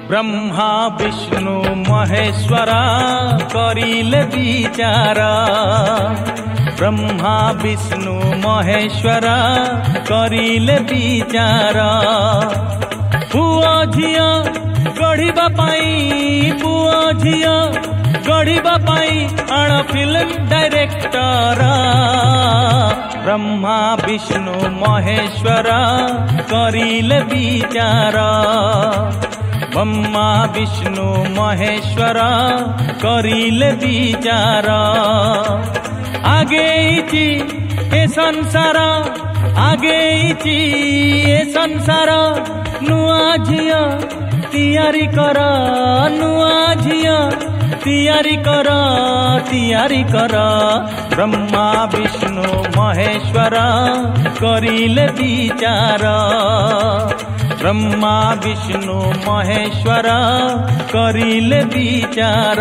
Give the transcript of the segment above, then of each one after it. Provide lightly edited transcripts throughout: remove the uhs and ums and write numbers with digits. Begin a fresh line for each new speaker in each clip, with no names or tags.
ब्रह्मा विष्णु महेश्वर करिले विचार ब्रह्मा विष्णु महेश्वर करिले विचार पुओ झियो गढ़िबा पाई पुओ झियो गढ़िबा पाई आण फिल्म डायरेक्टर ब्रह्मा विष्णु महेश्वर करिले विचार ब्रह्मा विष्णु महेश्वर करिले विचार आगे ए संसार आगे ए संसार नुआ झियो तैयारी कर नुआ झियो तैयारी कर ब्रह्मा विष्णु महेश्वर करिले विचार ब्रह्मा विष्णु महेश्वर करिले विचार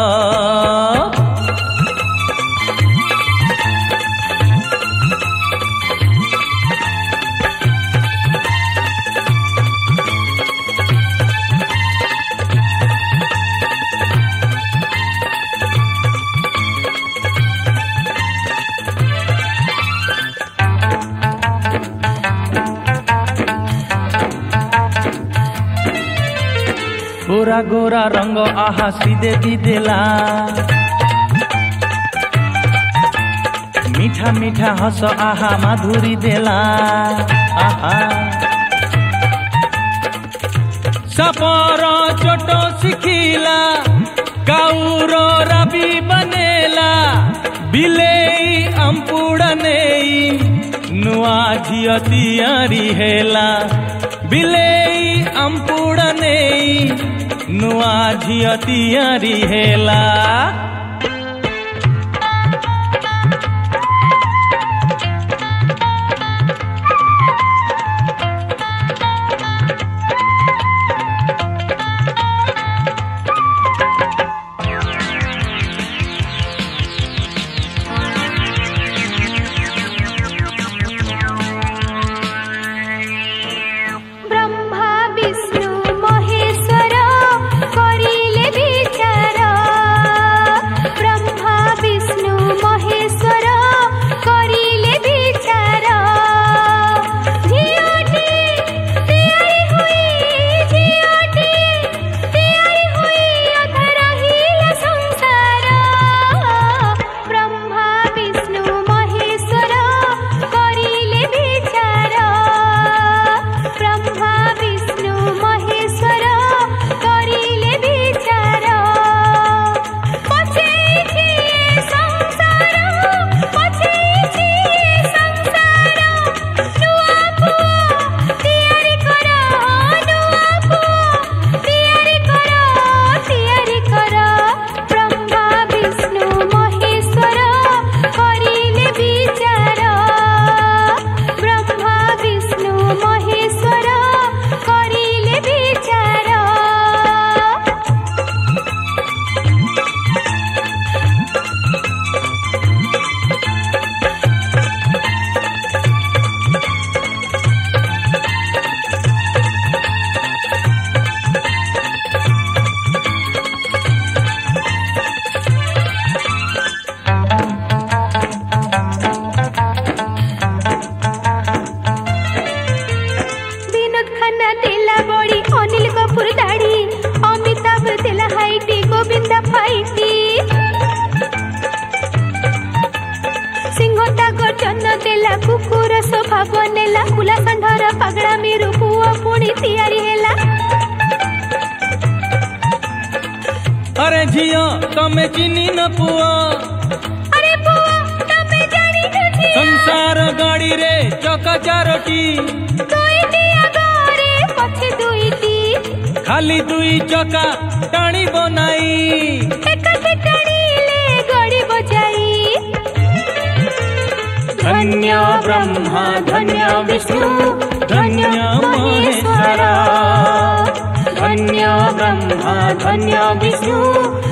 गोरा गोरा रंग आहा सीधे दी देला मीठा मीठा हस आहा माधुरी देला आहा सपर चोट शिखिला काउर रवि बनेला बिलेई अंपुड़ा नेई नुआ झियो तियारी हेला बिलेई अंपुड़ा नेई नुआ झियो तियारी हेला कुकुर सोफा बनेला फुला संढर पगड़ा मेरु पुओ पुणी तैयारी हेला अरे झियो तमे चिनी न पुओ
अरे पुओ तमे जानी न झियो
संसार गाड़ी रे चका चारोटी
दुईटी आगरे पछे दुईटी
खाली दुई चका टाणी बनाई
एकाठी टाणीले गड़ी बजाई
धन्य ब्रह्मा धन्य विष्णु धन्य महेश्वर धन्य ब्रह्मा धन्य विष्णु